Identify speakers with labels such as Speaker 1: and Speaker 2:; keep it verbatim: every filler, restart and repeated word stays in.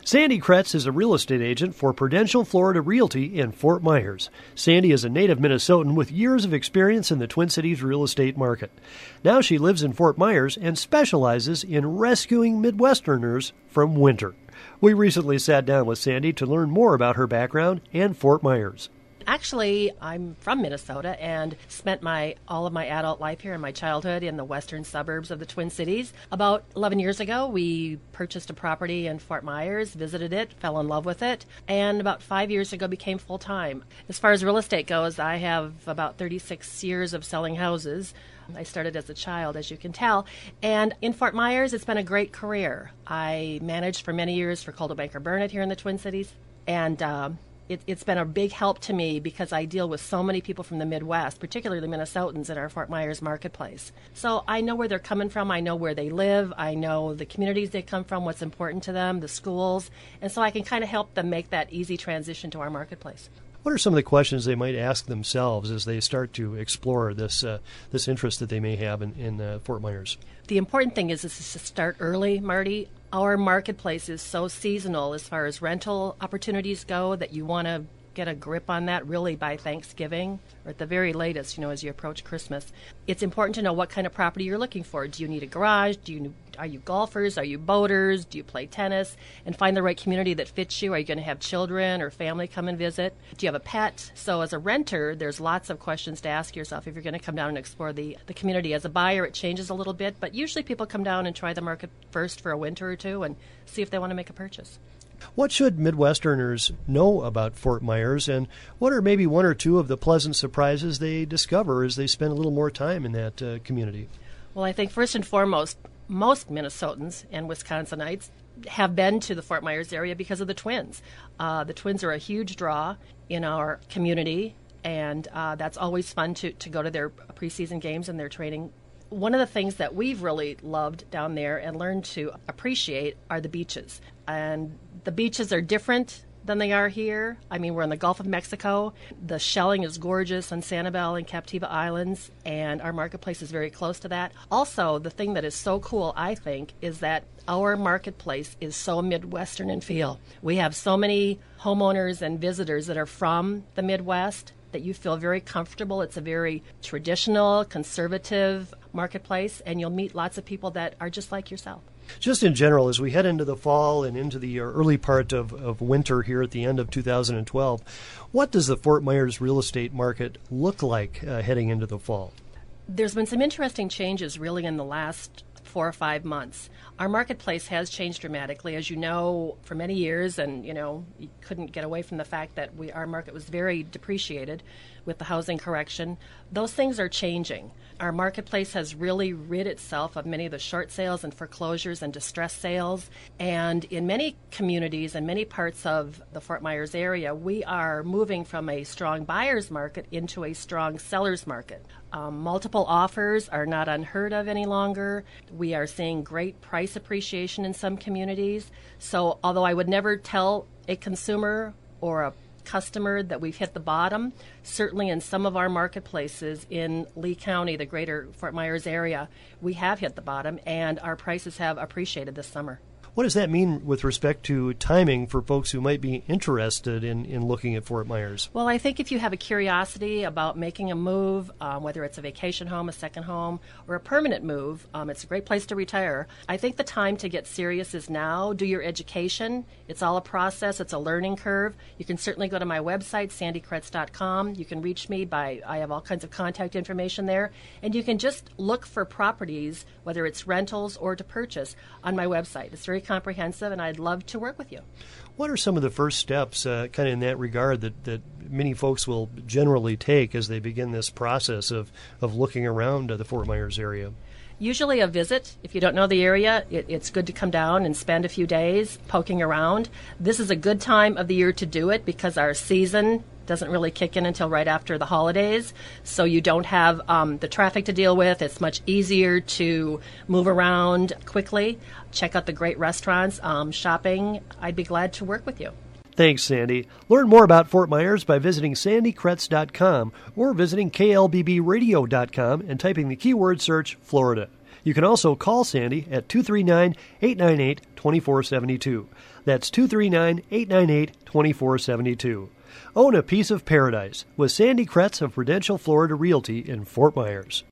Speaker 1: Sandy Kretz is a real estate agent for Prudential Florida Realty in Fort Myers. Sandy is a native Minnesotan with years of experience in the Twin Cities real estate market. Now she lives in Fort Myers and specializes in rescuing Midwesterners from winter. We recently sat down with Sandy to learn more about her background and Fort Myers.
Speaker 2: Actually, I'm from Minnesota and spent my all of my adult life here and my childhood in the western suburbs of the Twin Cities. About eleven years ago, we purchased a property in Fort Myers, visited it, fell in love with it, and about five years ago became full-time. As far as real estate goes, I have about thirty-six years of selling houses. I started as a child, as you can tell. And in Fort Myers, it's been a great career. I managed for many years for Coldwell Banker Burnett here in the Twin Cities, and uh, It, it's been a big help to me because I deal with so many people from the Midwest, particularly Minnesotans in our Fort Myers marketplace. So I know where they're coming from. I know where they live. I know the communities they come from, what's important to them, the schools. And so I can kind of help them make that easy transition to our marketplace.
Speaker 1: What are some of the questions they might ask themselves as they start to explore this uh, this interest that they may have in, in uh, Fort Myers?
Speaker 2: The important thing is, is to start early, Marty. Our marketplace is so seasonal as far as rental opportunities go that you want to get a grip on that really by Thanksgiving or at the very latest, you know, as you approach Christmas. It's important to know what kind of property you're looking for. Do you need a garage? Do you Are you golfers? Are you boaters? Do you play tennis? And find the right community that fits you. Are you going to have children or family come and visit? Do you have a pet? So as a renter, there's lots of questions to ask yourself if you're going to come down and explore the, the community. As a buyer, it changes a little bit, but usually people come down and try the market first for a winter or two and see if they want to make a purchase.
Speaker 1: What should Midwesterners know about Fort Myers, and what are maybe one or two of the pleasant surprises they discover as they spend a little more time in that uh, community?
Speaker 2: Well, I think first and foremost, most Minnesotans and Wisconsinites have been to the Fort Myers area because of the Twins. Uh, the Twins are a huge draw in our community, and uh, that's always fun to, to go to their preseason games and their training. One of the things that we've really loved down there and learned to appreciate are the beaches. And the beaches are different than they are here. I mean, we're in the Gulf of Mexico. The shelling is gorgeous on Sanibel and Captiva Islands, and our marketplace is very close to that. Also, the thing that is so cool, I think, is that our marketplace is so Midwestern in feel. We have so many homeowners and visitors that are from the Midwest that you feel very comfortable. It's a very traditional, conservative marketplace, and you'll meet lots of people that are just like yourself.
Speaker 1: Just in general, as we head into the fall and into the early part of, of winter here at the end of two thousand twelve, what does the Fort Myers real estate market look like uh, heading into the fall?
Speaker 2: There's been some interesting changes really in the last four or five months. Our marketplace has changed dramatically, as you know, for many years, and you know, you couldn't get away from the fact that we our market was very depreciated with the housing correction. Those things are changing. Our marketplace has really rid itself of many of the short sales and foreclosures and distress sales. And in many communities and many parts of the Fort Myers area, we are moving from a strong buyer's market into a strong seller's market. Um, multiple offers are not unheard of any longer. We are seeing great price appreciation in some communities. So although I would never tell a consumer or a customer that we've hit the bottom, certainly in some of our marketplaces in Lee County, the greater Fort Myers area, we have hit the bottom and our prices have appreciated this summer.
Speaker 1: What does that mean with respect to timing for folks who might be interested in, in looking at Fort Myers?
Speaker 2: Well, I think if you have a curiosity about making a move, um, whether it's a vacation home, a second home, or a permanent move, um, it's a great place to retire. I think the time to get serious is now. Do your education. It's all a process. It's a learning curve. You can certainly go to my website, sandy kretz dot com. You can reach me by, I have all kinds of contact information there. And you can just look for properties, whether it's rentals or to purchase, on my website. It's very comprehensive, and I'd love to work with you.
Speaker 1: What are some of the first steps, uh, kind of in that regard, that, that many folks will generally take as they begin this process of, of looking around uh, the Fort Myers area?
Speaker 2: Usually a visit. If you don't know the area, it, it's good to come down and spend a few days poking around. This is a good time of the year to do it because our season doesn't really kick in until right after the holidays, so you don't have um, the traffic to deal with. It's much easier to move around quickly, check out the great restaurants, um, shopping. I'd be glad to work with you.
Speaker 1: Thanks, Sandy. Learn more about Fort Myers by visiting sandy kretz dot com or visiting k l b b radio dot com and typing the keyword search Florida. You can also call Sandy at two three nine, eight nine eight, two four seven two. That's two three nine, eight nine eight, two four seven two. Own a piece of paradise with Sandy Kretz of Prudential Florida Realty in Fort Myers.